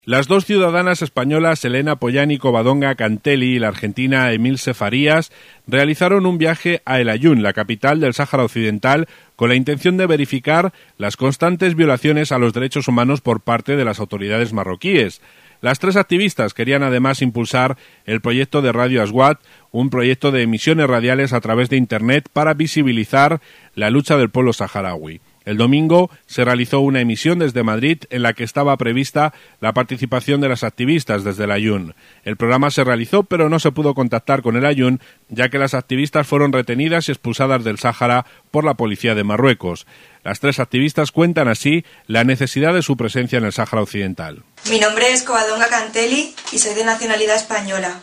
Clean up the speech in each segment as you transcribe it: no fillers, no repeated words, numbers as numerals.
Las dos ciudadanas españolas Elena Pollán y Covadonga Cantelli y la argentina Emilce Farías realizaron un viaje a El Aaiún, la capital del Sáhara Occidental, con la intención de verificar las constantes violaciones a los derechos humanos por parte de las autoridades marroquíes. Las tres activistas querían además impulsar el proyecto de Radio Aswat, un proyecto de emisiones radiales a través de Internet para visibilizar la lucha del pueblo saharaui. El domingo se realizó una emisión desde Madrid en la que estaba prevista la participación de las activistas desde el Aaiún. El programa se realizó, pero no se pudo contactar con el Aaiún, ya que las activistas fueron retenidas y expulsadas del Sáhara por la policía de Marruecos. Las tres activistas cuentan así la necesidad de su presencia en el Sáhara Occidental. Mi nombre es Covadonga Cantelli y soy de nacionalidad española.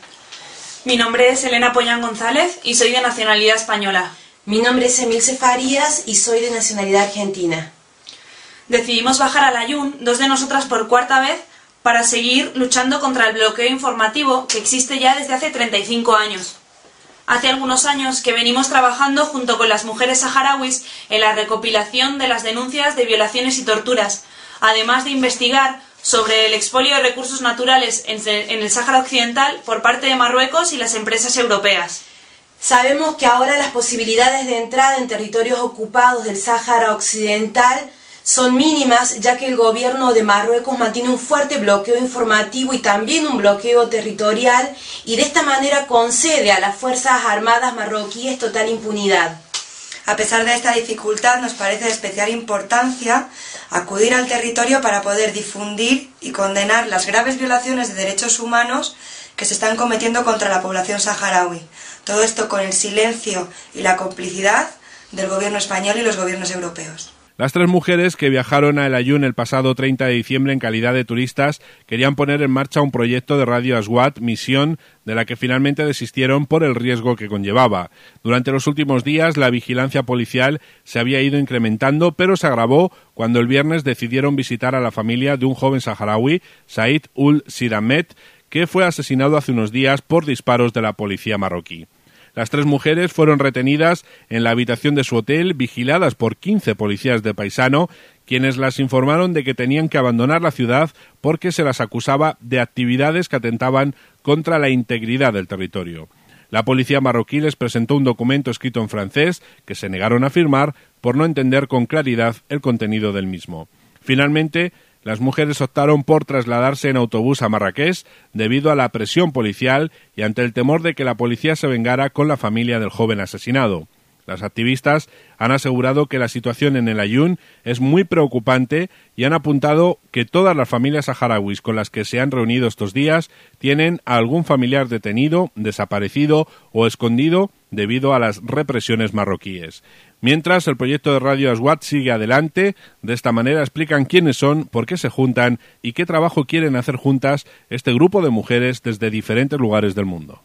Mi nombre es Elena Pollán González y soy de nacionalidad española. Mi nombre es Emilce Farías y soy de nacionalidad argentina. Decidimos bajar al Aaiún, dos de nosotras por cuarta vez, para seguir luchando contra el bloqueo informativo que existe ya desde hace 35 años. Hace algunos años que venimos trabajando junto con las mujeres saharauis en la recopilación de las denuncias de violaciones y torturas, además de investigar sobre el expolio de recursos naturales en el Sáhara Occidental por parte de Marruecos y las empresas europeas. Sabemos que ahora las posibilidades de entrada en territorios ocupados del Sáhara Occidental son mínimas, ya que el gobierno de Marruecos mantiene un fuerte bloqueo informativo y también un bloqueo territorial, y de esta manera concede a las Fuerzas Armadas marroquíes total impunidad. A pesar de esta dificultad, nos parece de especial importancia acudir al territorio para poder difundir y condenar las graves violaciones de derechos humanos que se están cometiendo contra la población saharaui. Todo esto con el silencio y la complicidad del gobierno español y los gobiernos europeos. Las tres mujeres que viajaron a El Aaiún el pasado 30 de diciembre en calidad de turistas querían poner en marcha un proyecto de Radio Aswat, misión de la que finalmente desistieron por el riesgo que conllevaba. Durante los últimos días la vigilancia policial se había ido incrementando, pero se agravó cuando el viernes decidieron visitar a la familia de un joven saharaui, Said Ul Siramet, que fue asesinado hace unos días por disparos de la policía marroquí. Las tres mujeres fueron retenidas en la habitación de su hotel, vigiladas por 15 policías de paisano, quienes las informaron de que tenían que abandonar la ciudad porque se las acusaba de actividades que atentaban contra la integridad del territorio. La policía marroquí les presentó un documento escrito en francés que se negaron a firmar por no entender con claridad el contenido del mismo. Finalmente, las mujeres optaron por trasladarse en autobús a Marrakech debido a la presión policial y ante el temor de que la policía se vengara con la familia del joven asesinado. Las activistas han asegurado que la situación en El Aaiún es muy preocupante y han apuntado que todas las familias saharauis con las que se han reunido estos días tienen a algún familiar detenido, desaparecido o escondido debido a las represiones marroquíes. Mientras, el proyecto de Radio Aswat sigue adelante. De esta manera explican quiénes son, por qué se juntan y qué trabajo quieren hacer juntas este grupo de mujeres desde diferentes lugares del mundo.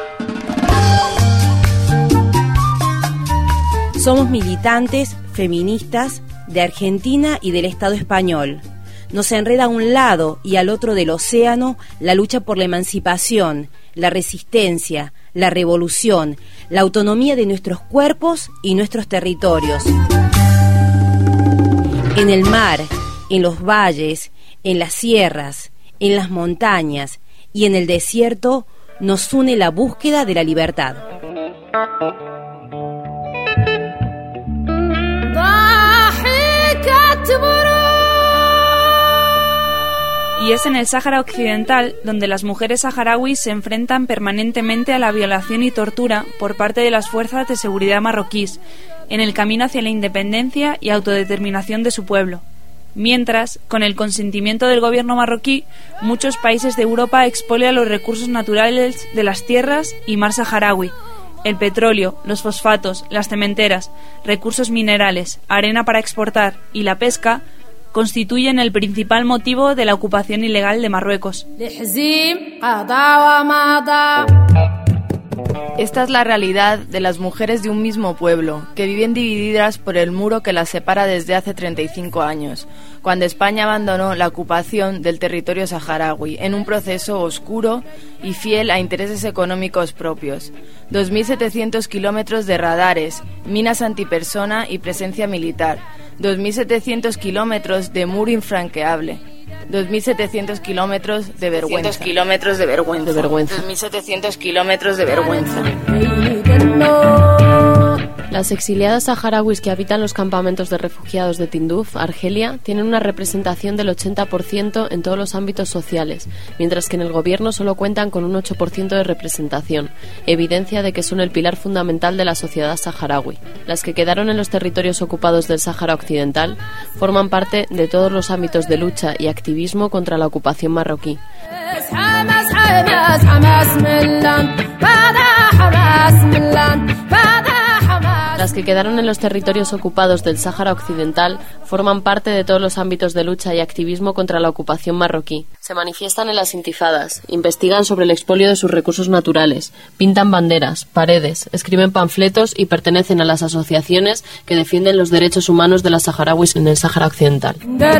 Somos militantes, feministas, de Argentina y del Estado español. Nos enreda a un lado y al otro del océano la lucha por la emancipación, la resistencia, la revolución, la autonomía de nuestros cuerpos y nuestros territorios. En el mar, en los valles, en las sierras, en las montañas y en el desierto nos une la búsqueda de la libertad. Y es en el Sáhara Occidental donde las mujeres saharauis se enfrentan permanentemente a la violación y tortura por parte de las fuerzas de seguridad marroquíes en el camino hacia la independencia y autodeterminación de su pueblo. Mientras, con el consentimiento del gobierno marroquí, muchos países de Europa expolian los recursos naturales de las tierras y mar saharaui: el petróleo, los fosfatos, las cementeras, recursos minerales, arena para exportar y la pesca constituyen el principal motivo de la ocupación ilegal de Marruecos. Esta es la realidad de las mujeres de un mismo pueblo, que viven divididas por el muro que las separa desde hace 35 años, cuando España abandonó la ocupación del territorio saharaui en un proceso oscuro y fiel a intereses económicos propios. 2.700 kilómetros de radares, minas antipersona y presencia militar, 2.700 kilómetros de muro infranqueable, 2.700 kilómetros de vergüenza. 2.700 kilómetros de vergüenza. 2.700 kilómetros de vergüenza. Las exiliadas saharauis que habitan los campamentos de refugiados de Tinduf, Argelia, tienen una representación del 80% en todos los ámbitos sociales, mientras que en el gobierno solo cuentan con un 8% de representación, evidencia de que son el pilar fundamental de la sociedad saharaui. Las que quedaron en los territorios ocupados del Sáhara Occidental forman parte de todos los ámbitos de lucha y activismo contra la ocupación marroquí. Las que quedaron en los territorios ocupados del Sáhara Occidental forman parte de todos los ámbitos de lucha y activismo contra la ocupación marroquí. Se manifiestan en las intifadas, investigan sobre el expolio de sus recursos naturales, pintan banderas, paredes, escriben panfletos y pertenecen a las asociaciones que defienden los derechos humanos de las saharauis en el Sáhara Occidental.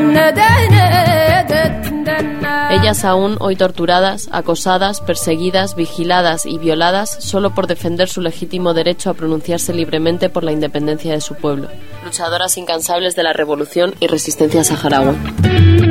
Ellas aún hoy torturadas, acosadas, perseguidas, vigiladas y violadas solo por defender su legítimo derecho a pronunciarse libremente por la independencia de su pueblo. Luchadoras incansables de la revolución y resistencia saharaui.